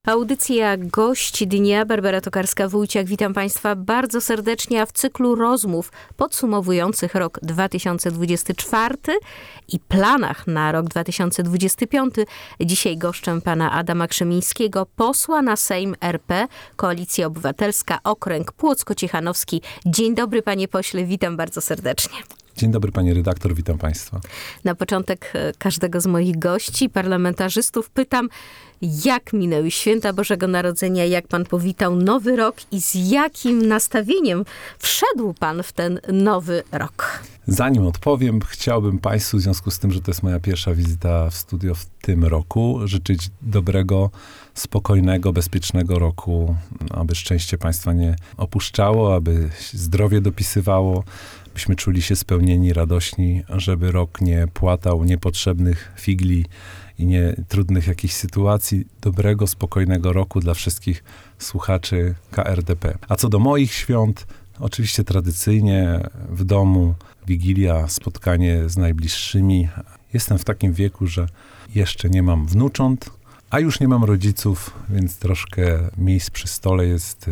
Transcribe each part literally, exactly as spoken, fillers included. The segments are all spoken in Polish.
Audycja Gość Dnia, Barbara Tokarska-Wójciak. Witam Państwa bardzo serdecznie, a w cyklu rozmów podsumowujących rok dwa tysiące dwudziesty czwarty i planach na rok dwa tysiące dwudziesty piąty. Dzisiaj goszczę pana Adama Krzemińskiego, posła na Sejm R P, Koalicja Obywatelska, Okręg Płocko-Ciechanowski. Dzień dobry, panie pośle, witam bardzo serdecznie. Dzień dobry, pani redaktor, witam państwa. Na początek każdego z moich gości, parlamentarzystów, pytam, jak minęły święta Bożego Narodzenia, jak pan powitał nowy rok i z jakim nastawieniem wszedł pan w ten nowy rok? Zanim odpowiem, chciałbym państwu, w związku z tym, że to jest moja pierwsza wizyta w studio w tym roku, życzyć dobrego, spokojnego, bezpiecznego roku, aby szczęście państwa nie opuszczało, aby zdrowie dopisywało, byśmy czuli się spełnieni, radośni, żeby rok nie płatał niepotrzebnych figli i nie trudnych jakichś sytuacji. Dobrego, spokojnego roku dla wszystkich słuchaczy K R D P. A co do moich świąt, oczywiście tradycyjnie w domu Wigilia, spotkanie z najbliższymi. Jestem w takim wieku, że jeszcze nie mam wnucząt, a już nie mam rodziców, więc troszkę miejsc przy stole jest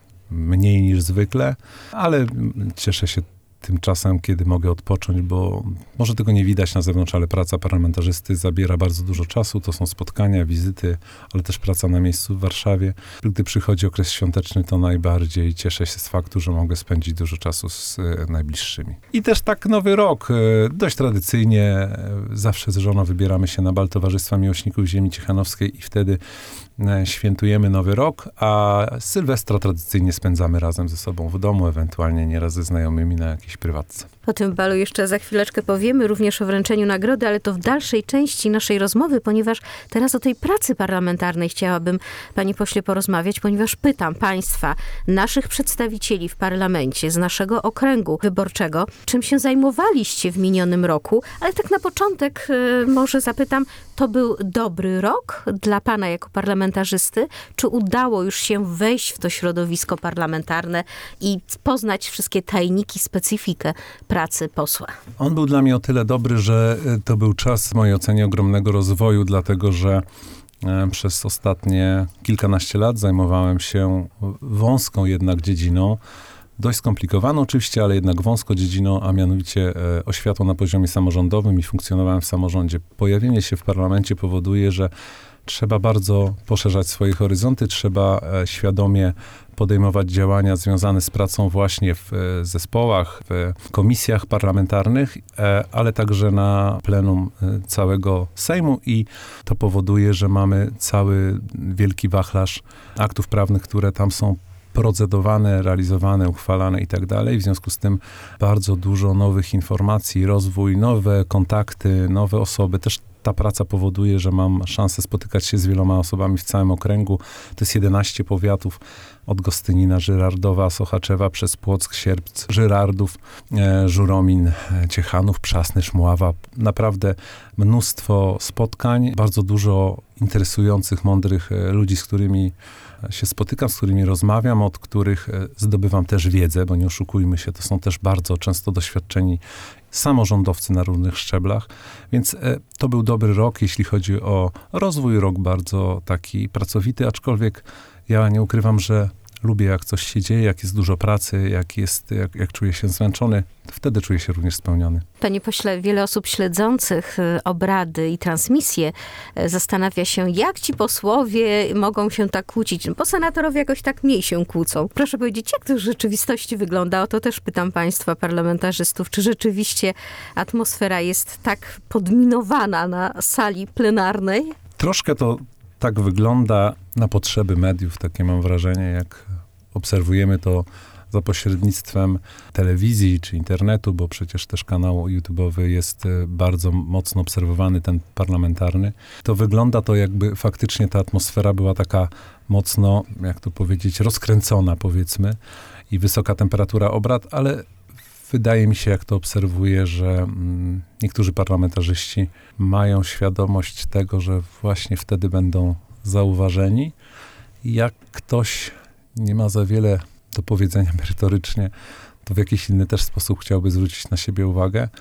mniej niż zwykle, ale cieszę się tymczasem, kiedy mogę odpocząć, bo może tego nie widać na zewnątrz, ale praca parlamentarzysty zabiera bardzo dużo czasu. To są spotkania, wizyty, ale też praca na miejscu w Warszawie. Gdy przychodzi okres świąteczny, to najbardziej cieszę się z faktu, że mogę spędzić dużo czasu z najbliższymi. I też tak nowy rok, dość tradycyjnie, zawsze z żoną wybieramy się na bal Towarzystwa Miłośników Ziemi Ciechanowskiej i wtedy świętujemy nowy rok, a Sylwestra tradycyjnie spędzamy razem ze sobą w domu, ewentualnie nieraz ze znajomymi na jakiejś prywatce. O tym balu jeszcze za chwileczkę powiemy, również o wręczeniu nagrody, ale to w dalszej części naszej rozmowy, ponieważ teraz o tej pracy parlamentarnej chciałabym, panie pośle, porozmawiać, ponieważ pytam państwa, naszych przedstawicieli w parlamencie z naszego okręgu wyborczego, czym się zajmowaliście w minionym roku, ale tak na początek y, może zapytam, to był dobry rok dla pana jako parlamentarzysty? Czy udało już się wejść w to środowisko parlamentarne i poznać wszystkie tajniki, specyfikę pracy posła? On był dla mnie o tyle dobry, że to był czas w mojej ocenie ogromnego rozwoju, dlatego że przez ostatnie kilkanaście lat zajmowałem się wąską jednak dziedziną, dość skomplikowaną oczywiście, ale jednak wąską dziedziną, a mianowicie e, oświatą na poziomie samorządowym i funkcjonowałem w samorządzie. Pojawienie się w parlamencie powoduje, że trzeba bardzo poszerzać swoje horyzonty, trzeba e, świadomie podejmować działania związane z pracą właśnie w e, zespołach, w komisjach parlamentarnych, e, ale także na plenum e, całego Sejmu i to powoduje, że mamy cały wielki wachlarz aktów prawnych, które tam są procedowane, realizowane, uchwalane i tak dalej. W związku z tym bardzo dużo nowych informacji, rozwój, nowe kontakty, nowe osoby. Też ta praca powoduje, że mam szansę spotykać się z wieloma osobami w całym okręgu. To jest jedenaście powiatów, od Gostynina, Żyrardowa, Sochaczewa, przez Płock, Sierpc, Żyrardów, e, Żuromin, e, Ciechanów, Przasny, Szmława. Naprawdę mnóstwo spotkań, bardzo dużo interesujących, mądrych e, ludzi, z którymi się spotykam, z którymi rozmawiam, od których zdobywam też wiedzę, bo nie oszukujmy się, to są też bardzo często doświadczeni samorządowcy na różnych szczeblach, więc to był dobry rok, jeśli chodzi o rozwój, rok bardzo taki pracowity, aczkolwiek ja nie ukrywam, że lubię, jak coś się dzieje, jak jest dużo pracy, jak, jest, jak, jak czuję się zmęczony, wtedy czuję się również spełniony. Panie pośle, wiele osób śledzących obrady i transmisje zastanawia się, jak ci posłowie mogą się tak kłócić, bo senatorowie jakoś tak mniej się kłócą. Proszę powiedzieć, jak to w rzeczywistości wygląda? O to też pytam państwa parlamentarzystów, czy rzeczywiście atmosfera jest tak podminowana na sali plenarnej? Troszkę to tak wygląda na potrzeby mediów, takie mam wrażenie, jak obserwujemy to za pośrednictwem telewizji czy internetu, bo przecież też kanał YouTube'owy jest bardzo mocno obserwowany, ten parlamentarny. To wygląda to, jakby faktycznie ta atmosfera była taka mocno, jak to powiedzieć, rozkręcona, powiedzmy, i wysoka temperatura obrad, ale wydaje mi się, jak to obserwuję, że mm, niektórzy parlamentarzyści mają świadomość tego, że właśnie wtedy będą zauważeni. I jak ktoś nie ma za wiele do powiedzenia merytorycznie, to w jakiś inny też sposób chciałby zwrócić na siebie uwagę.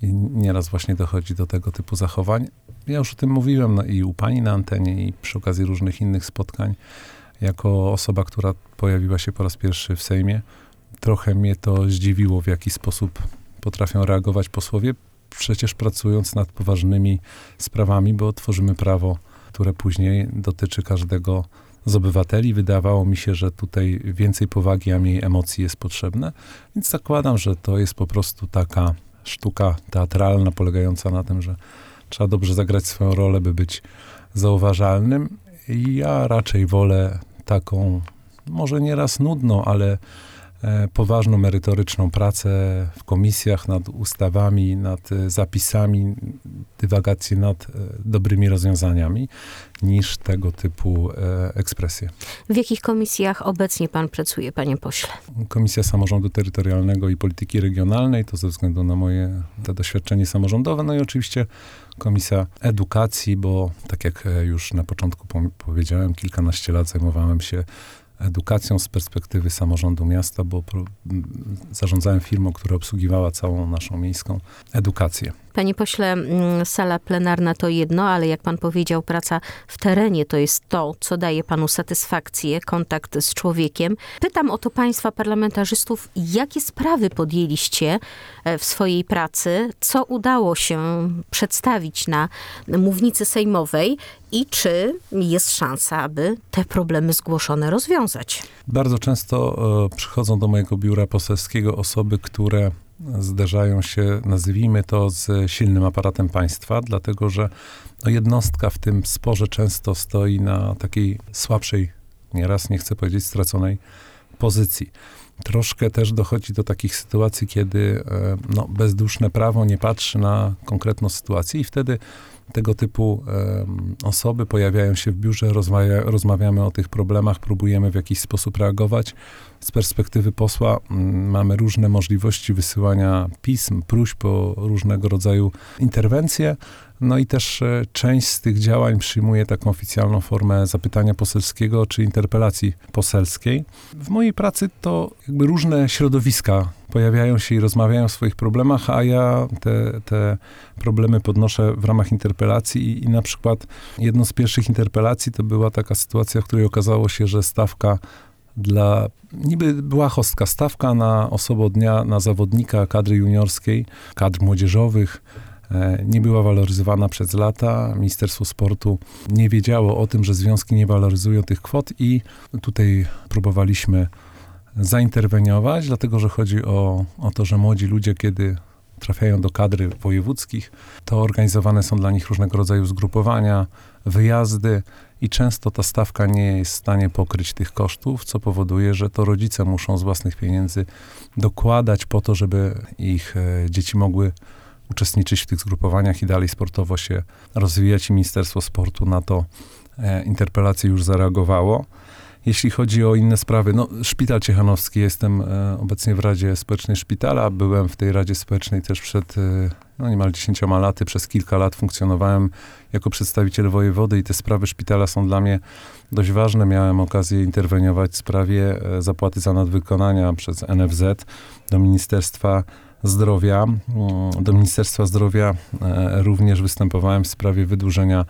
I nieraz właśnie dochodzi do tego typu zachowań. Ja już o tym mówiłem no, i u pani na antenie, i przy okazji różnych innych spotkań. Jako osoba, która pojawiła się po raz pierwszy w Sejmie, trochę mnie to zdziwiło, w jaki sposób potrafią reagować posłowie, przecież pracując nad poważnymi sprawami, bo tworzymy prawo, które później dotyczy każdego z obywateli. Wydawało mi się, że tutaj więcej powagi, a mniej emocji jest potrzebne, więc zakładam, że to jest po prostu taka sztuka teatralna, polegająca na tym, że trzeba dobrze zagrać swoją rolę, by być zauważalnym. I ja raczej wolę taką, może nieraz nudną, ale e, poważną, merytoryczną pracę w komisjach nad ustawami, nad e, zapisami, dywagację nad e, dobrymi rozwiązaniami, niż tego typu e, ekspresje. W jakich komisjach obecnie pan pracuje, panie pośle? Komisja Samorządu Terytorialnego i Polityki Regionalnej, to ze względu na moje te doświadczenie samorządowe, no i oczywiście Komisja Edukacji, bo tak jak już na początku powiedziałem, kilkanaście lat zajmowałem się edukacją z perspektywy samorządu miasta, bo pro, zarządzałem firmą, która obsługiwała całą naszą miejską edukację. Panie pośle, sala plenarna to jedno, ale jak pan powiedział, praca w terenie to jest to, co daje panu satysfakcję, kontakt z człowiekiem. Pytam o to państwa parlamentarzystów, jakie sprawy podjęliście w swojej pracy, co udało się przedstawić na mównicy sejmowej i czy jest szansa, aby te problemy zgłoszone rozwiązać? Bardzo często e, przychodzą do mojego biura poselskiego osoby, które zderzają się, nazwijmy to, z silnym aparatem państwa, dlatego że no, jednostka w tym sporze często stoi na takiej słabszej, nieraz nie chcę powiedzieć straconej pozycji. Troszkę też dochodzi do takich sytuacji, kiedy no, bezduszne prawo nie patrzy na konkretną sytuację i wtedy tego typu um, osoby pojawiają się w biurze, rozmawia, rozmawiamy o tych problemach, próbujemy w jakiś sposób reagować. Z perspektywy posła um, mamy różne możliwości wysyłania pism, próśb o różnego rodzaju interwencje. No i też e, część z tych działań przyjmuje taką oficjalną formę zapytania poselskiego czy interpelacji poselskiej. W mojej pracy to jakby różne środowiska pojawiają się i rozmawiają o swoich problemach, a ja te, te problemy podnoszę w ramach interpelacji i, i na przykład jedną z pierwszych interpelacji to była taka sytuacja, w której okazało się, że stawka dla, niby była hostka, stawka na osobę dnia, na zawodnika kadry juniorskiej, kadr młodzieżowych, nie była waloryzowana przez lata. Ministerstwo Sportu nie wiedziało o tym, że związki nie waloryzują tych kwot i tutaj próbowaliśmy zainterweniować, dlatego że chodzi o, o to, że młodzi ludzie, kiedy trafiają do kadry wojewódzkich, to organizowane są dla nich różnego rodzaju zgrupowania, wyjazdy i często ta stawka nie jest w stanie pokryć tych kosztów, co powoduje, że to rodzice muszą z własnych pieniędzy dokładać po to, żeby ich e, dzieci mogły uczestniczyć w tych zgrupowaniach i dalej sportowo się rozwijać i Ministerstwo Sportu na to e, interpelację już zareagowało. Jeśli chodzi o inne sprawy, no Szpital Ciechanowski, jestem e, obecnie w Radzie Społecznej Szpitala, byłem w tej Radzie Społecznej też przed e, no niemal dziesięcioma laty, przez kilka lat funkcjonowałem jako przedstawiciel wojewody i te sprawy szpitala są dla mnie dość ważne. Miałem okazję interweniować w sprawie e, zapłaty za nadwykonania przez N F Z do Ministerstwa Zdrowia. Do Ministerstwa Zdrowia e, również występowałem w sprawie wydłużenia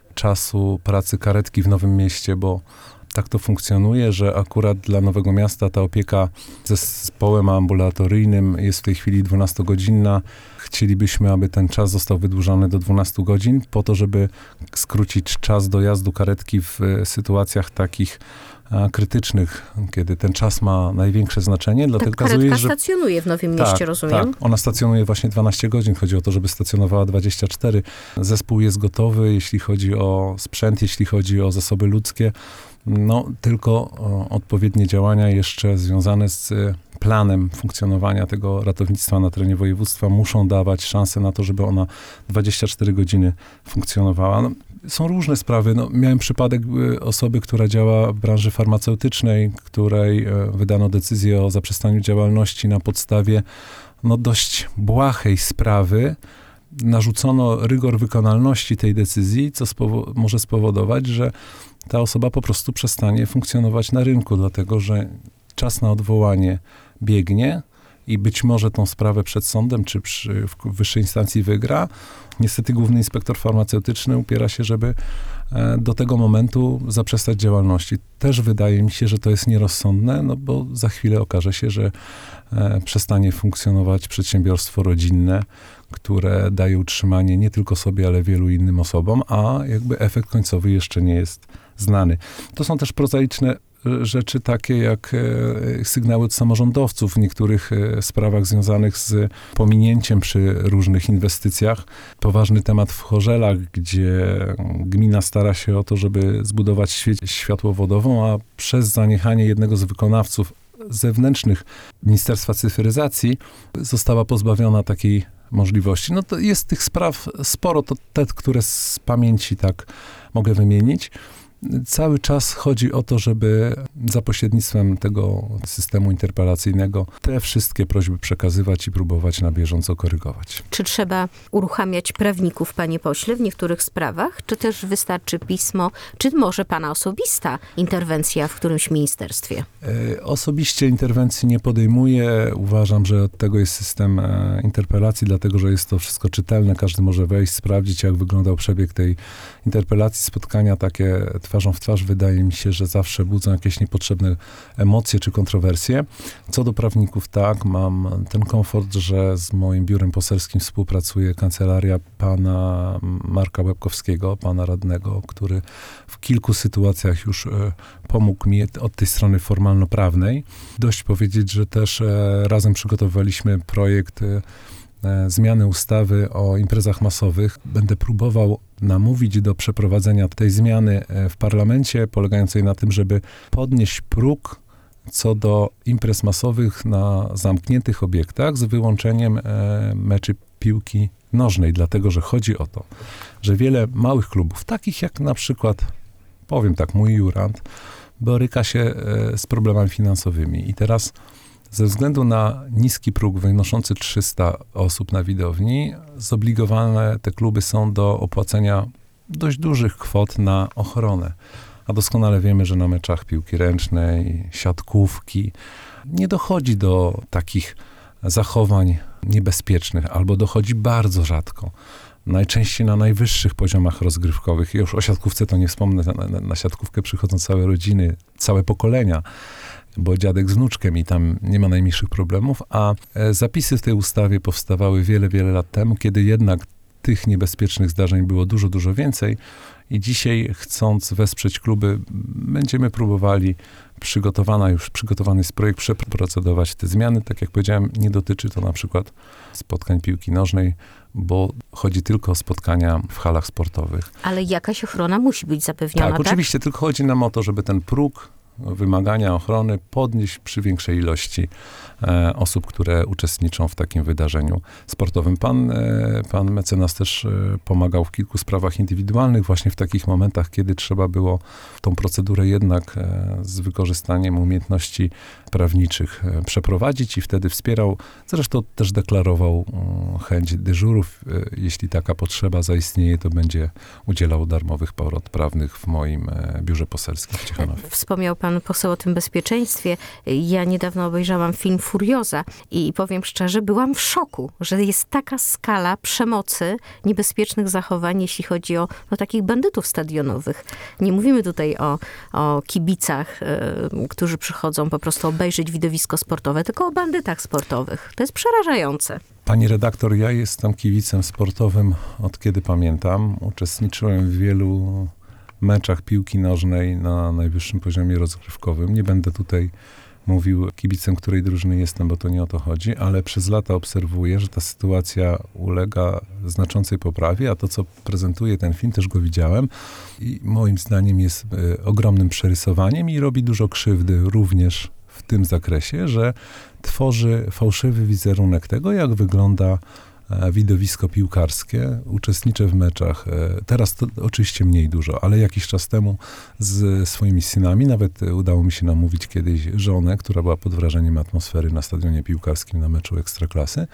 czasu pracy karetki w Nowym Mieście, bo tak to funkcjonuje, że akurat dla Nowego Miasta ta opieka ze zespołem ambulatoryjnym jest w tej chwili dwunastogodzinna. Chcielibyśmy, aby ten czas został wydłużony do dwunastu godzin, po to, żeby skrócić czas dojazdu karetki w sytuacjach takich a, krytycznych, kiedy ten czas ma największe znaczenie. Dlatego tak, karetka okazuje, że stacjonuje w Nowym tak, Mieście, rozumiem? Tak, ona stacjonuje właśnie dwanaście godzin. Chodzi o to, żeby stacjonowała dwadzieścia cztery. Zespół jest gotowy, jeśli chodzi o sprzęt, jeśli chodzi o zasoby ludzkie. No, tylko o, odpowiednie działania jeszcze związane z planem funkcjonowania tego ratownictwa na terenie województwa muszą dawać szansę na to, żeby ona dwadzieścia cztery godziny funkcjonowała. No, są różne sprawy. No, miałem przypadek osoby, która działa w branży farmaceutycznej, której wydano decyzję o zaprzestaniu działalności na podstawie no, dość błahej sprawy. Narzucono rygor wykonalności tej decyzji, co spowo- może spowodować, że ta osoba po prostu przestanie funkcjonować na rynku, dlatego że czas na odwołanie biegnie i być może tą sprawę przed sądem czy przy, w wyższej instancji wygra. Niestety główny inspektor farmaceutyczny upiera się, żeby do tego momentu zaprzestać działalności. Też wydaje mi się, że to jest nierozsądne, no bo za chwilę okaże się, że przestanie funkcjonować przedsiębiorstwo rodzinne, które daje utrzymanie nie tylko sobie, ale wielu innym osobom, a jakby efekt końcowy jeszcze nie jest znany. To są też prozaiczne rzeczy takie jak sygnały od samorządowców w niektórych sprawach związanych z pominięciem przy różnych inwestycjach. Poważny temat w Chorzelach, gdzie gmina stara się o to, żeby zbudować sieć światłowodową, a przez zaniechanie jednego z wykonawców zewnętrznych Ministerstwa Cyfryzacji została pozbawiona takiej możliwości. No to jest tych spraw sporo, to te, które z pamięci tak mogę wymienić. Cały czas chodzi o to, żeby za pośrednictwem tego systemu interpelacyjnego te wszystkie prośby przekazywać i próbować na bieżąco korygować. Czy trzeba uruchamiać prawników, panie pośle, w niektórych sprawach? Czy też wystarczy pismo? Czy może pana osobista interwencja w którymś ministerstwie? E, osobiście interwencji nie podejmuję. Uważam, że od tego jest system e, interpelacji, dlatego, że jest to wszystko czytelne. Każdy może wejść, sprawdzić, jak wyglądał przebieg tej interpelacji. Spotkania takie twarzą w twarz, wydaje mi się, że zawsze budzą jakieś niepotrzebne emocje czy kontrowersje. Co do prawników, tak, mam ten komfort, że z moim biurem poselskim współpracuje kancelaria pana Marka Łebkowskiego, pana radnego, który w kilku sytuacjach już e, pomógł mi od tej strony formalno-prawnej. Dość powiedzieć, że też e, razem przygotowywaliśmy projekt e, zmiany ustawy o imprezach masowych. Będę próbował namówić do przeprowadzenia tej zmiany w parlamencie, polegającej na tym, żeby podnieść próg co do imprez masowych na zamkniętych obiektach z wyłączeniem meczy piłki nożnej, dlatego że chodzi o to, że wiele małych klubów, takich jak na przykład, powiem tak, mój Jurand, boryka się z problemami finansowymi i teraz ze względu na niski próg wynoszący trzysta osób na widowni, zobligowane te kluby są do opłacenia dość dużych kwot na ochronę. A doskonale wiemy, że na meczach piłki ręcznej, siatkówki nie dochodzi do takich zachowań niebezpiecznych, albo dochodzi bardzo rzadko. Najczęściej na najwyższych poziomach rozgrywkowych. Ja już o siatkówce to nie wspomnę, na, na, na siatkówkę przychodzą całe rodziny, całe pokolenia, bo dziadek z wnuczkiem i tam nie ma najmniejszych problemów, a zapisy w tej ustawie powstawały wiele, wiele lat temu, kiedy jednak tych niebezpiecznych zdarzeń było dużo, dużo więcej i dzisiaj, chcąc wesprzeć kluby, będziemy próbowali, przygotowana już, przygotowany jest projekt, przeprocedować te zmiany. Tak jak powiedziałem, nie dotyczy to na przykład spotkań piłki nożnej, bo chodzi tylko o spotkania w halach sportowych. Ale jakaś ochrona musi być zapewniona, tak? Tak, oczywiście, tylko chodzi nam o to, żeby ten próg wymagania ochrony podnieść przy większej ilości e, osób, które uczestniczą w takim wydarzeniu sportowym. Pan, e, pan mecenas też e, pomagał w kilku sprawach indywidualnych, właśnie w takich momentach, kiedy trzeba było tą procedurę jednak e, z wykorzystaniem umiejętności prawniczych e, przeprowadzić i wtedy wspierał. Zresztą też deklarował e, chęć dyżurów. E, jeśli taka potrzeba zaistnieje, to będzie udzielał darmowych porad prawnych w moim e, biurze poselskim w Ciechanowie. Wspomniał pan poseł o tym bezpieczeństwie. Ja niedawno obejrzałam film Furioza i powiem szczerze, byłam w szoku, że jest taka skala przemocy, niebezpiecznych zachowań, jeśli chodzi o no, takich bandytów stadionowych. Nie mówimy tutaj o, o kibicach, y, którzy przychodzą po prostu obejrzeć widowisko sportowe, tylko o bandytach sportowych. To jest przerażające. Pani redaktor, ja jestem kibicem sportowym od kiedy pamiętam. Uczestniczyłem w wielu meczach piłki nożnej na najwyższym poziomie rozgrywkowym. Nie będę tutaj mówił kibicem, której drużyny jestem, bo to nie o to chodzi, ale przez lata obserwuję, że ta sytuacja ulega znaczącej poprawie, a to, co prezentuje ten film, też go widziałem i moim zdaniem jest y, ogromnym przerysowaniem i robi dużo krzywdy również w tym zakresie, że tworzy fałszywy wizerunek tego, jak wygląda widowisko piłkarskie. Uczestniczę w meczach. Teraz to oczywiście mniej dużo, ale jakiś czas temu z swoimi synami, nawet udało mi się namówić kiedyś żonę, która była pod wrażeniem atmosfery na stadionie piłkarskim na meczu Ekstraklasy.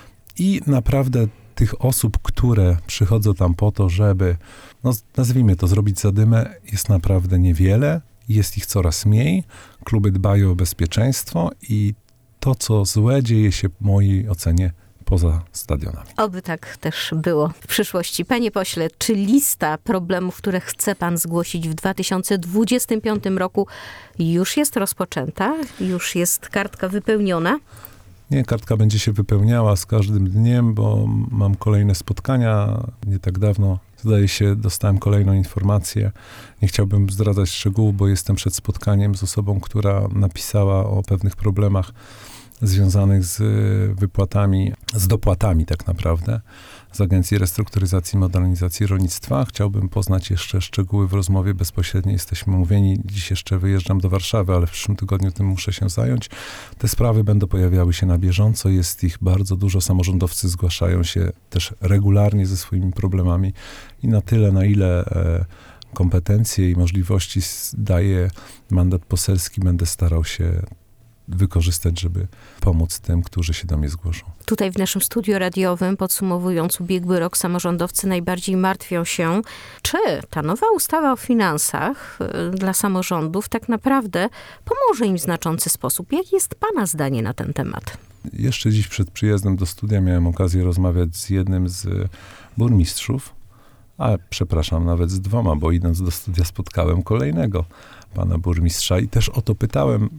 I naprawdę tych osób, które przychodzą tam po to, żeby, no nazwijmy to, zrobić zadymę, jest naprawdę niewiele. Jest ich coraz mniej. Kluby dbają o bezpieczeństwo i to, co złe, dzieje się w mojej ocenie poza stadionami. Oby tak też było w przyszłości. Panie pośle, czy lista problemów, które chce pan zgłosić w dwa tysiące dwudziestym piątym roku już jest rozpoczęta? Już jest kartka wypełniona? Nie, kartka będzie się wypełniała z każdym dniem, bo mam kolejne spotkania. Nie tak dawno, zdaje się, dostałem kolejną informację. Nie chciałbym zdradzać szczegółów, bo jestem przed spotkaniem z osobą, która napisała o pewnych problemach związanych z wypłatami, z dopłatami tak naprawdę, z Agencji Restrukturyzacji i Modernizacji Rolnictwa. Chciałbym poznać jeszcze szczegóły w rozmowie bezpośredniej. Jesteśmy umówieni. Dziś jeszcze wyjeżdżam do Warszawy, ale w przyszłym tygodniu tym muszę się zająć. Te sprawy będą pojawiały się na bieżąco. Jest ich bardzo dużo. Samorządowcy zgłaszają się też regularnie ze swoimi problemami i na tyle, na ile e, kompetencje i możliwości daje mandat poselski, będę starał się wykorzystać, żeby pomóc tym, którzy się do mnie zgłoszą. Tutaj w naszym studiu radiowym, podsumowując ubiegły rok, samorządowcy najbardziej martwią się, czy ta nowa ustawa o finansach y, dla samorządów tak naprawdę pomoże im w znaczący sposób. Jakie jest pana zdanie na ten temat? Jeszcze dziś przed przyjazdem do studia miałem okazję rozmawiać z jednym z burmistrzów, a przepraszam, nawet z dwoma, bo idąc do studia spotkałem kolejnego pana burmistrza i też o to pytałem,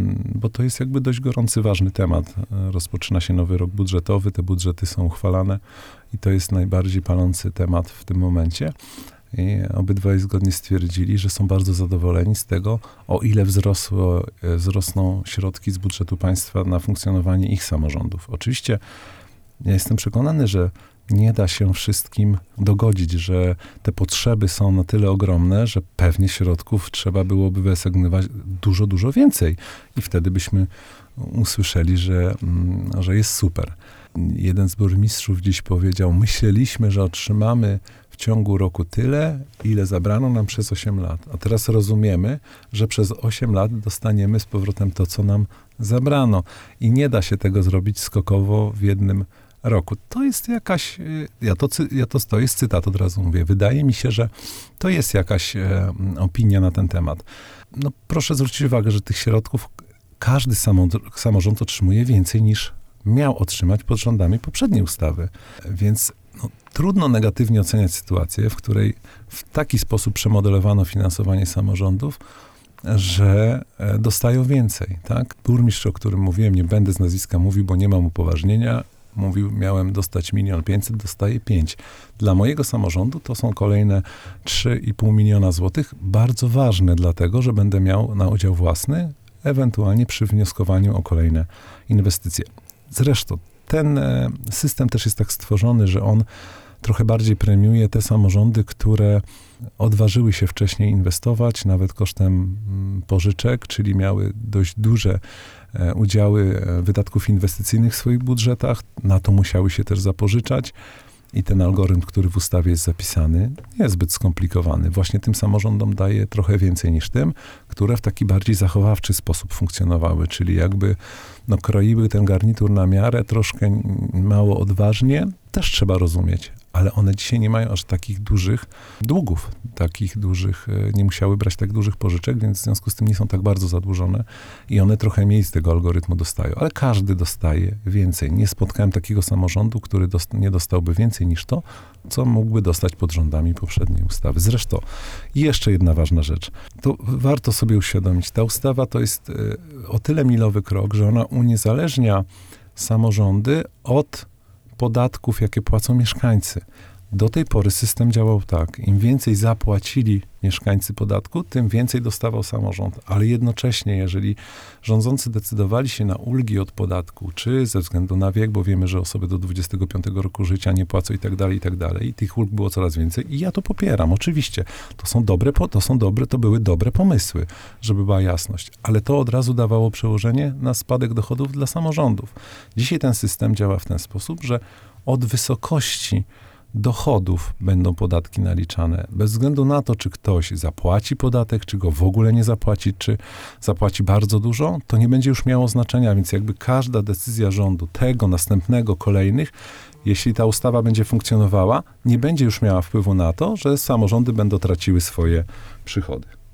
bo to jest jakby dość gorący, ważny temat. Rozpoczyna się nowy rok budżetowy, te budżety są uchwalane i to jest najbardziej palący temat w tym momencie. I obydwaj zgodnie stwierdzili, że są bardzo zadowoleni z tego, o ile wzrosło, wzrosną środki z budżetu państwa na funkcjonowanie ich samorządów. Oczywiście ja jestem przekonany, że nie da się wszystkim dogodzić, że te potrzeby są na tyle ogromne, że pewnie środków trzeba byłoby wyasygnować dużo, dużo więcej. I wtedy byśmy usłyszeli, że, że jest super. Jeden z burmistrzów dziś powiedział, myśleliśmy, że otrzymamy w ciągu roku tyle, ile zabrano nam przez osiem lat. A teraz rozumiemy, że przez osiem lat dostaniemy z powrotem to, co nam zabrano. I nie da się tego zrobić skokowo w jednym roku. To jest jakaś, ja to, ja to, to jest cytat, od razu mówię, wydaje mi się, że to jest jakaś e, opinia na ten temat. No proszę zwrócić uwagę, że tych środków każdy samorząd otrzymuje więcej niż miał otrzymać pod rządami poprzedniej ustawy. Więc no, trudno negatywnie oceniać sytuację, w której w taki sposób przemodelowano finansowanie samorządów, że dostają więcej, tak? Burmistrz, o którym mówiłem, nie będę z nazwiska mówił, bo nie mam upoważnienia, mówił, miałem dostać milion pięćset, dostaję pięć. Dla mojego samorządu to są kolejne trzy i pół miliona złotych, bardzo ważne dlatego, że będę miał na udział własny, ewentualnie przy wnioskowaniu o kolejne inwestycje. Zresztą ten system też jest tak stworzony, że on trochę bardziej premiuje te samorządy, które odważyły się wcześniej inwestować, nawet kosztem pożyczek, czyli miały dość duże udziały wydatków inwestycyjnych w swoich budżetach. Na to musiały się też zapożyczać. I ten algorytm, który w ustawie jest zapisany, nie jest zbyt skomplikowany. Właśnie tym samorządom daje trochę więcej niż tym, które w taki bardziej zachowawczy sposób funkcjonowały, czyli jakby no, kroiły ten garnitur na miarę, troszkę mało odważnie, też trzeba rozumieć. Ale one dzisiaj nie mają aż takich dużych długów, takich dużych, nie musiały brać tak dużych pożyczek, więc w związku z tym nie są tak bardzo zadłużone i one trochę mniej z tego algorytmu dostają. Ale każdy dostaje więcej. Nie spotkałem takiego samorządu, który dost- nie dostałby więcej niż to, co mógłby dostać pod rządami poprzedniej ustawy. Zresztą jeszcze jedna ważna rzecz. To warto sobie uświadomić. Ta ustawa to jest o tyle milowy krok, że ona uniezależnia samorządy od podatków, jakie płacą mieszkańcy. Do tej pory system działał tak. Im więcej zapłacili mieszkańcy podatku, tym więcej dostawał samorząd. Ale jednocześnie, jeżeli rządzący decydowali się na ulgi od podatku, czy ze względu na wiek, bo wiemy, że osoby do dwudziestego piątego roku życia nie płacą i tak dalej, i tak dalej. I tych ulg było coraz więcej. I ja to popieram, oczywiście. To są dobre, to są dobre, to były dobre pomysły, żeby była jasność. Ale to od razu dawało przełożenie na spadek dochodów dla samorządów. Dzisiaj ten system działa w ten sposób, że od wysokości dochodów będą podatki naliczane. Bez względu na to, czy ktoś zapłaci podatek, czy go w ogóle nie zapłaci, czy zapłaci bardzo dużo, to nie będzie już miało znaczenia, więc jakby każda decyzja rządu, tego, następnego, kolejnych, jeśli ta ustawa będzie funkcjonowała, nie będzie już miała wpływu na to, że samorządy będą traciły swoje przychody.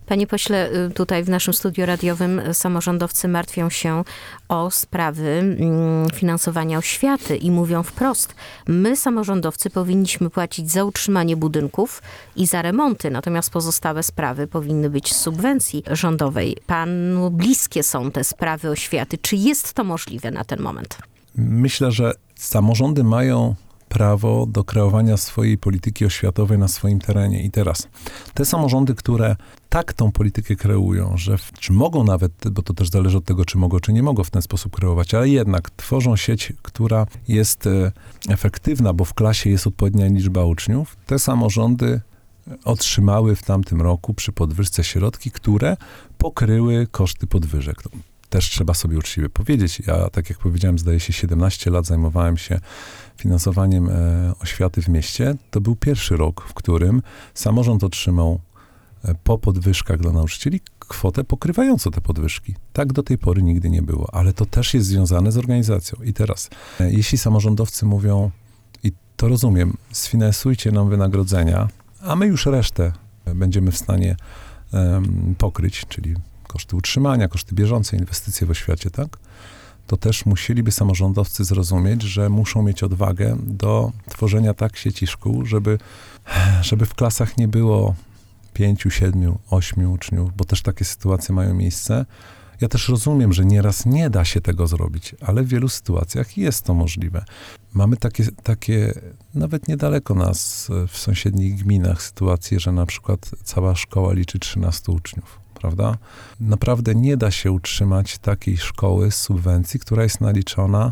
Panie pośle, tutaj w naszym studiu radiowym samorządowcy martwią się o sprawy finansowania oświaty i mówią wprost, my samorządowcy powinniśmy płacić za utrzymanie budynków i za remonty, natomiast pozostałe sprawy powinny być z subwencji rządowej. Panu bliskie są te sprawy oświaty. Czy jest to możliwe na ten moment? Myślę, że samorządy mają prawo do kreowania swojej polityki oświatowej na swoim terenie. I teraz te samorządy, które tak tą politykę kreują, że w, czy mogą nawet, bo to też zależy od tego, czy mogą, czy nie mogą w ten sposób kreować, ale jednak tworzą sieć, która jest e, efektywna, bo w klasie jest odpowiednia liczba uczniów, te samorządy otrzymały w tamtym roku przy podwyżce środki, które pokryły koszty podwyżek. Też trzeba sobie uczciwie powiedzieć. Ja, tak jak powiedziałem, zdaje się siedemnaście lat zajmowałem się finansowaniem e, oświaty w mieście. To był pierwszy rok, w którym samorząd otrzymał e, po podwyżkach dla nauczycieli kwotę pokrywającą te podwyżki. Tak do tej pory nigdy nie było, ale to też jest związane z organizacją. I teraz, e, jeśli samorządowcy mówią, i to rozumiem, sfinansujcie nam wynagrodzenia, a my już resztę będziemy w stanie e, pokryć, czyli koszty utrzymania, koszty bieżące, inwestycje w oświacie, tak? To też musieliby samorządowcy zrozumieć, że muszą mieć odwagę do tworzenia tak sieci szkół, żeby, żeby w klasach nie było pięciu, siedmiu, ośmiu uczniów, bo też takie sytuacje mają miejsce. Ja też rozumiem, że nieraz nie da się tego zrobić, ale w wielu sytuacjach jest to możliwe. Mamy takie, takie nawet niedaleko nas, w sąsiednich gminach, sytuacje, że na przykład cała szkoła liczy trzynastu uczniów. Prawda? Naprawdę nie da się utrzymać takiej szkoły z subwencji, która jest naliczona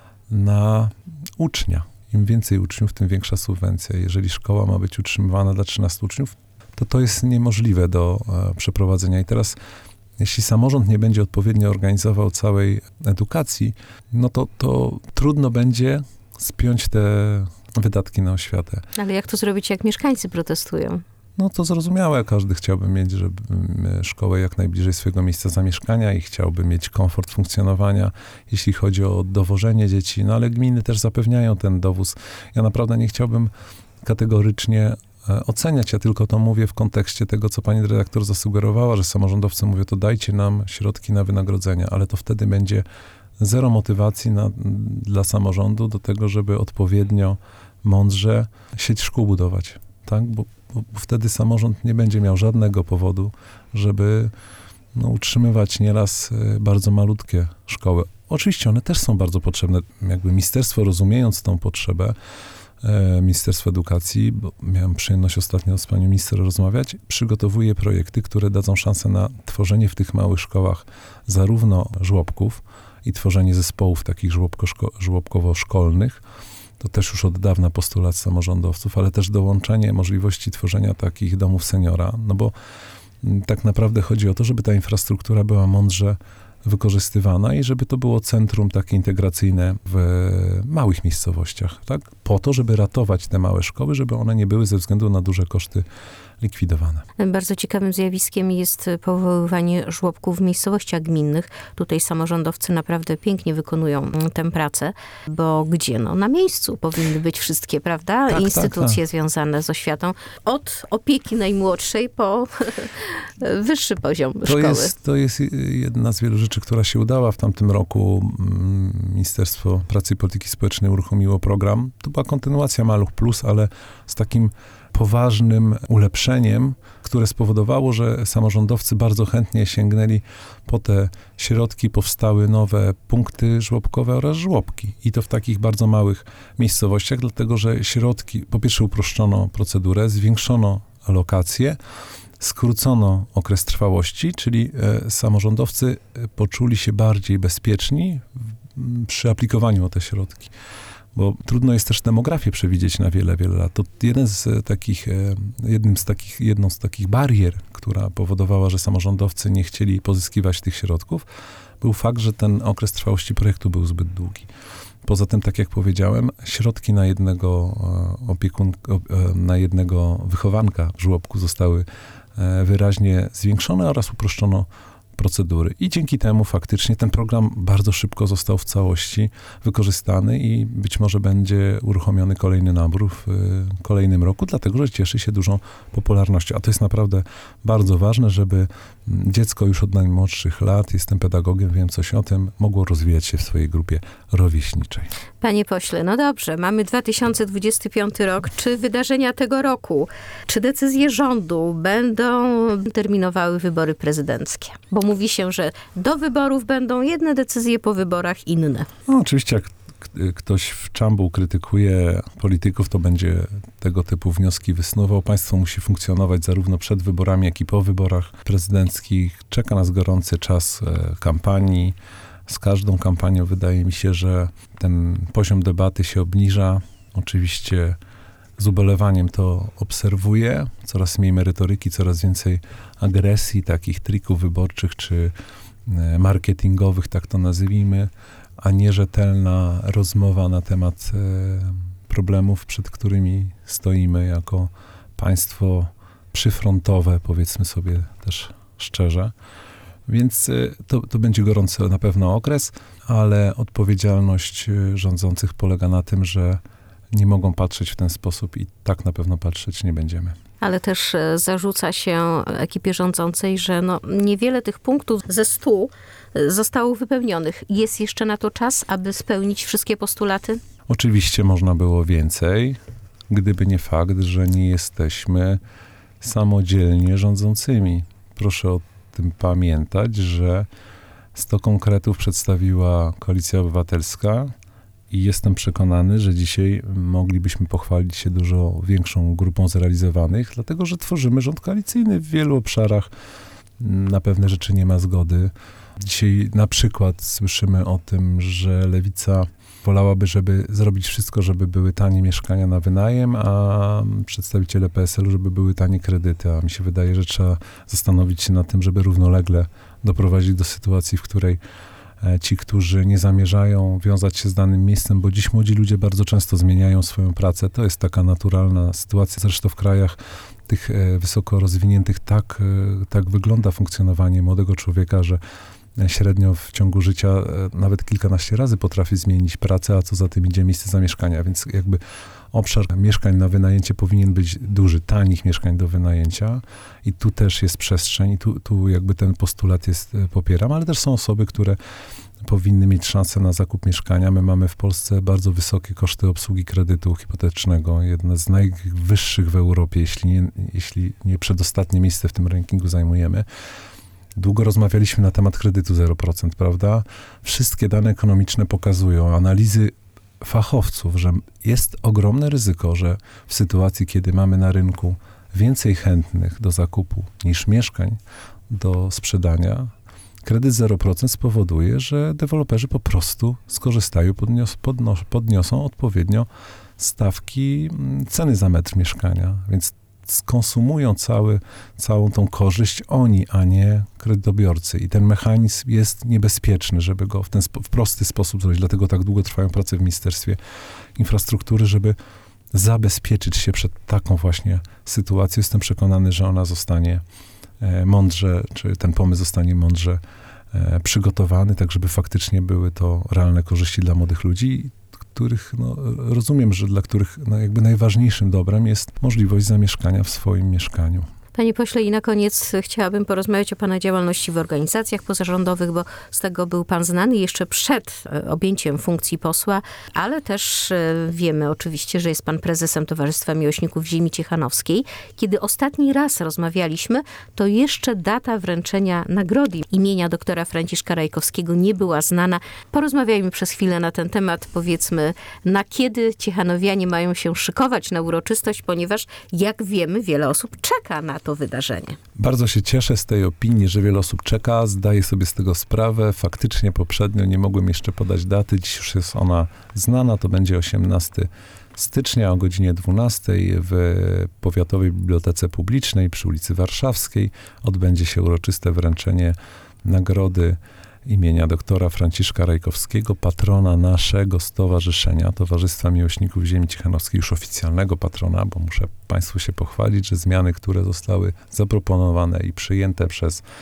na ucznia. Im więcej uczniów, tym większa subwencja. Jeżeli szkoła ma być utrzymywana dla trzynastu uczniów, to to jest niemożliwe do e, przeprowadzenia. I teraz, jeśli samorząd nie będzie odpowiednio organizował całej edukacji, no to, to trudno będzie spiąć te wydatki na oświatę. Ale jak to zrobić, jak mieszkańcy protestują? No to zrozumiałe, każdy chciałby mieć żeby, szkołę jak najbliżej swojego miejsca zamieszkania i chciałby mieć komfort funkcjonowania, jeśli chodzi o dowożenie dzieci, no ale gminy też zapewniają ten dowóz. Ja naprawdę nie chciałbym kategorycznie e, oceniać, ja tylko to mówię w kontekście tego, co pani redaktor zasugerowała, że samorządowcy mówią, to dajcie nam środki na wynagrodzenia, ale to wtedy będzie zero motywacji na, dla samorządu do tego, żeby odpowiednio, mądrze sieć szkół budować, tak, bo bo wtedy samorząd nie będzie miał żadnego powodu, żeby no, utrzymywać nieraz bardzo malutkie szkoły. Oczywiście one też są bardzo potrzebne. Jakby ministerstwo, rozumiejąc tą potrzebę, e, Ministerstwo Edukacji, bo miałem przyjemność ostatnio z panią minister rozmawiać, przygotowuje projekty, które dadzą szansę na tworzenie w tych małych szkołach zarówno żłobków i tworzenie zespołów takich żłobko-szko- żłobkowo-szkolnych. To też już od dawna postulat samorządowców, ale też dołączenie możliwości tworzenia takich domów seniora, no bo tak naprawdę chodzi o to, żeby ta infrastruktura była mądrze wykorzystywana i żeby to było centrum takie integracyjne w małych miejscowościach, tak? Po to, żeby ratować te małe szkoły, żeby one nie były ze względu na duże koszty likwidowane. Bardzo ciekawym zjawiskiem jest powoływanie żłobków w miejscowościach gminnych. Tutaj samorządowcy naprawdę pięknie wykonują tę pracę, bo gdzie? No na miejscu powinny być wszystkie, prawda? Tak, instytucje tak, tak. związane z oświatą. Od opieki najmłodszej po wyższy poziom to szkoły. Jest, to jest jedna z wielu rzeczy, która się udała w tamtym roku. Ministerstwo Pracy i Polityki Społecznej uruchomiło program. To była kontynuacja Maluch Plus, ale z takim poważnym ulepszeniem, które spowodowało, że samorządowcy bardzo chętnie sięgnęli po te środki, powstały nowe punkty żłobkowe oraz żłobki. I to w takich bardzo małych miejscowościach, dlatego że środki, po pierwsze uproszczono procedurę, zwiększono alokacje, skrócono okres trwałości, czyli e, samorządowcy poczuli się bardziej bezpieczni w, przy aplikowaniu o te środki. Bo trudno jest też demografię przewidzieć na wiele, wiele lat. To jeden z takich, jednym z takich, jedną z takich barier, która powodowała, że samorządowcy nie chcieli pozyskiwać tych środków, był fakt, że ten okres trwałości projektu był zbyt długi. Poza tym, tak jak powiedziałem, środki na jednego opiekunka, na jednego wychowanka w żłobku zostały wyraźnie zwiększone oraz uproszczono procedury. I dzięki temu faktycznie ten program bardzo szybko został w całości wykorzystany i być może będzie uruchomiony kolejny nabór w y, kolejnym roku, dlatego że cieszy się dużą popularnością. A to jest naprawdę bardzo ważne, żeby dziecko już od najmłodszych lat, jestem pedagogiem, wiem coś o tym, mogło rozwijać się w swojej grupie rówieśniczej. Panie pośle, no dobrze, mamy dwa tysiące dwudziesty piąty rok. Czy wydarzenia tego roku, czy decyzje rządu będą terminowały wybory prezydenckie? Bo mówi się, że do wyborów będą jedne decyzje, po wyborach inne. No, oczywiście jak ktoś w czambuł krytykuje polityków, to będzie tego typu wnioski wysnuwał. Państwo musi funkcjonować zarówno przed wyborami, jak i po wyborach prezydenckich. Czeka nas gorący czas kampanii. Z każdą kampanią wydaje mi się, że ten poziom debaty się obniża. Oczywiście z ubolewaniem to obserwuję. Coraz mniej merytoryki, coraz więcej agresji, takich trików wyborczych czy marketingowych, tak to nazwijmy, a nie rzetelna rozmowa na temat e, problemów, przed którymi stoimy jako państwo przyfrontowe, powiedzmy sobie też szczerze. Więc e, to, to będzie gorący na pewno okres, ale odpowiedzialność rządzących polega na tym, że nie mogą patrzeć w ten sposób i tak na pewno patrzeć nie będziemy. Ale też zarzuca się ekipie rządzącej, że no niewiele tych punktów ze stu zostało wypełnionych. Jest jeszcze na to czas, aby spełnić wszystkie postulaty? Oczywiście można było więcej, gdyby nie fakt, że nie jesteśmy samodzielnie rządzącymi. Proszę o tym pamiętać, że sto konkretów przedstawiła Koalicja Obywatelska i jestem przekonany, że dzisiaj moglibyśmy pochwalić się dużo większą grupą zrealizowanych, dlatego że tworzymy rząd koalicyjny w wielu obszarach. Na pewne rzeczy nie ma zgody. Dzisiaj na przykład słyszymy o tym, że Lewica wolałaby, żeby zrobić wszystko, żeby były tanie mieszkania na wynajem, a przedstawiciele P S L-u, żeby były tanie kredyty. A mi się wydaje, że trzeba zastanowić się nad tym, żeby równolegle doprowadzić do sytuacji, w której ci, którzy nie zamierzają wiązać się z danym miejscem, bo dziś młodzi ludzie bardzo często zmieniają swoją pracę. To jest taka naturalna sytuacja. Zresztą w krajach tych wysoko rozwiniętych tak, tak wygląda funkcjonowanie młodego człowieka, że średnio w ciągu życia nawet kilkanaście razy potrafi zmienić pracę, a co za tym idzie miejsce zamieszkania. Więc jakby obszar mieszkań na wynajęcie powinien być duży, tanich mieszkań do wynajęcia i tu też jest przestrzeń i tu, tu jakby ten postulat jest, popieram, ale też są osoby, które powinny mieć szansę na zakup mieszkania. My mamy w Polsce bardzo wysokie koszty obsługi kredytu hipotecznego, jedne z najwyższych w Europie, jeśli nie, jeśli nie przedostatnie miejsce w tym rankingu zajmujemy. Długo rozmawialiśmy na temat kredytu zero procent, prawda? Wszystkie dane ekonomiczne pokazują, analizy fachowców, że jest ogromne ryzyko, że w sytuacji, kiedy mamy na rynku więcej chętnych do zakupu niż mieszkań do sprzedania, kredyt zero procent spowoduje, że deweloperzy po prostu skorzystają, podnios, podnos, podniosą odpowiednio stawki ceny za metr mieszkania. Więc skonsumują cały, całą tą korzyść oni, a nie kredytobiorcy. I ten mechanizm jest niebezpieczny, żeby go w ten spo, w prosty sposób zrobić. Dlatego tak długo trwają prace w Ministerstwie Infrastruktury, żeby zabezpieczyć się przed taką właśnie sytuacją. Jestem przekonany, że ona zostanie e, mądrze, czy ten pomysł zostanie mądrze e, przygotowany, tak żeby faktycznie były to realne korzyści dla młodych ludzi, których, no, rozumiem, że dla których no, jakby najważniejszym dobrem jest możliwość zamieszkania w swoim mieszkaniu. Panie pośle, i na koniec chciałabym porozmawiać o pana działalności w organizacjach pozarządowych, bo z tego był pan znany jeszcze przed objęciem funkcji posła, ale też wiemy oczywiście, że jest pan prezesem Towarzystwa Miłośników Ziemi Ciechanowskiej. Kiedy ostatni raz rozmawialiśmy, to jeszcze data wręczenia nagrody imienia doktora Franciszka Rajkowskiego nie była znana. Porozmawiajmy przez chwilę na ten temat. Powiedzmy, na kiedy ciechanowianie mają się szykować na uroczystość, ponieważ jak wiemy, wiele osób czeka na to wydarzenie. Bardzo się cieszę z tej opinii, że wiele osób czeka, zdaję sobie z tego sprawę. Faktycznie poprzednio nie mogłem jeszcze podać daty, dziś już jest ona znana, to będzie osiemnastego stycznia o godzinie dwunastej w Powiatowej Bibliotece Publicznej przy ulicy Warszawskiej odbędzie się uroczyste wręczenie nagrody imienia doktora Franciszka Rajkowskiego, patrona naszego stowarzyszenia, Towarzystwa Miłośników Ziemi Ciechanowskiej, już oficjalnego patrona, bo muszę państwu się pochwalić, że zmiany, które zostały zaproponowane i przyjęte przez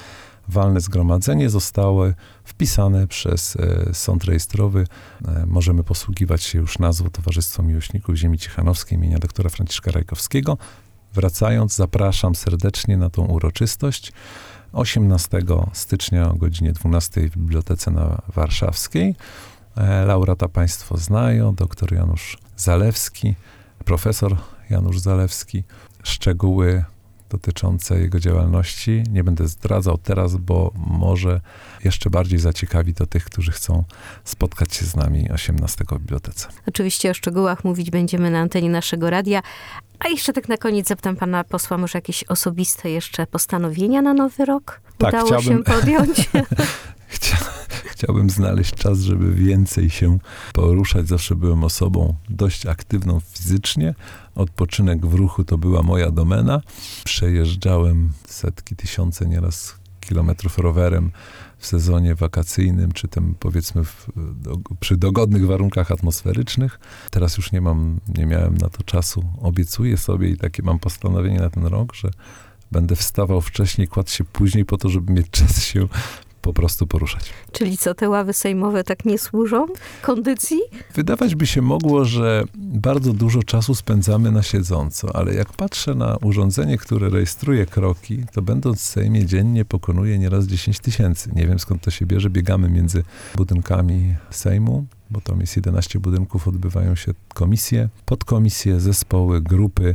walne zgromadzenie zostały wpisane przez e, sąd rejestrowy. E, możemy posługiwać się już nazwą Towarzystwo Miłośników Ziemi Ciechanowskiej imienia doktora Franciszka Rajkowskiego. Wracając, zapraszam serdecznie na tą uroczystość. osiemnastego stycznia o godzinie dwunastej w Bibliotece na Warszawskiej. E, laureata państwo znają, dr Janusz Zalewski, profesor Janusz Zalewski. Szczegóły dotyczące jego działalności nie będę zdradzał teraz, bo może jeszcze bardziej zaciekawi to tych, którzy chcą spotkać się z nami osiemnastego w bibliotece. Oczywiście o szczegółach mówić będziemy na antenie naszego radia. A jeszcze tak na koniec zapytam pana posła, może jakieś osobiste jeszcze postanowienia na nowy rok Tak, udało chciałbym... się podjąć? Chcia... Chciałbym znaleźć czas, żeby więcej się poruszać. Zawsze byłem osobą dość aktywną fizycznie. Odpoczynek w ruchu to była moja domena. Przejeżdżałem setki, tysiące nieraz kilometrów rowerem w sezonie wakacyjnym, czy tym powiedzmy w, do, przy dogodnych warunkach atmosferycznych. Teraz już nie mam, nie miałem na to czasu. Obiecuję sobie i takie mam postanowienie na ten rok, że będę wstawał wcześniej, kładł się później po to, żeby mieć czas się po prostu poruszać. Czyli co, te ławy sejmowe tak nie służą kondycji? Wydawać by się mogło, że bardzo dużo czasu spędzamy na siedząco, ale jak patrzę na urządzenie, które rejestruje kroki, to będąc w Sejmie dziennie pokonuje nieraz dziesięć tysięcy. Nie wiem, skąd to się bierze. Biegamy między budynkami Sejmu, bo tam jest jedenaście budynków, odbywają się komisje, podkomisje, zespoły, grupy,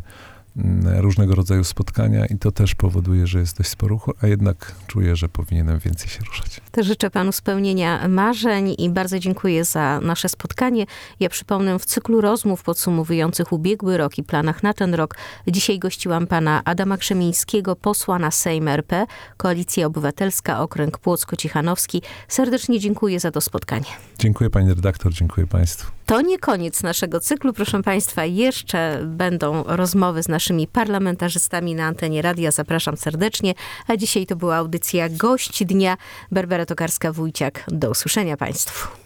różnego rodzaju spotkania i to też powoduje, że jest dość sporo ruchu, a jednak czuję, że powinienem więcej się ruszać. To życzę panu spełnienia marzeń i bardzo dziękuję za nasze spotkanie. Ja przypomnę, w cyklu rozmów podsumowujących ubiegły rok i planach na ten rok dzisiaj gościłam pana Adama Krzemińskiego, posła na Sejm R P, Koalicja Obywatelska, Okręg Płocko-Cichanowski. Serdecznie dziękuję za to spotkanie. Dziękuję pani redaktor, dziękuję państwu. To nie koniec naszego cyklu, proszę państwa. Jeszcze będą rozmowy z naszymi parlamentarzystami na antenie radia. Zapraszam serdecznie. A dzisiaj to była audycja Gość Dnia. Barbara Tokarska-Wójciak. Do usłyszenia państwu.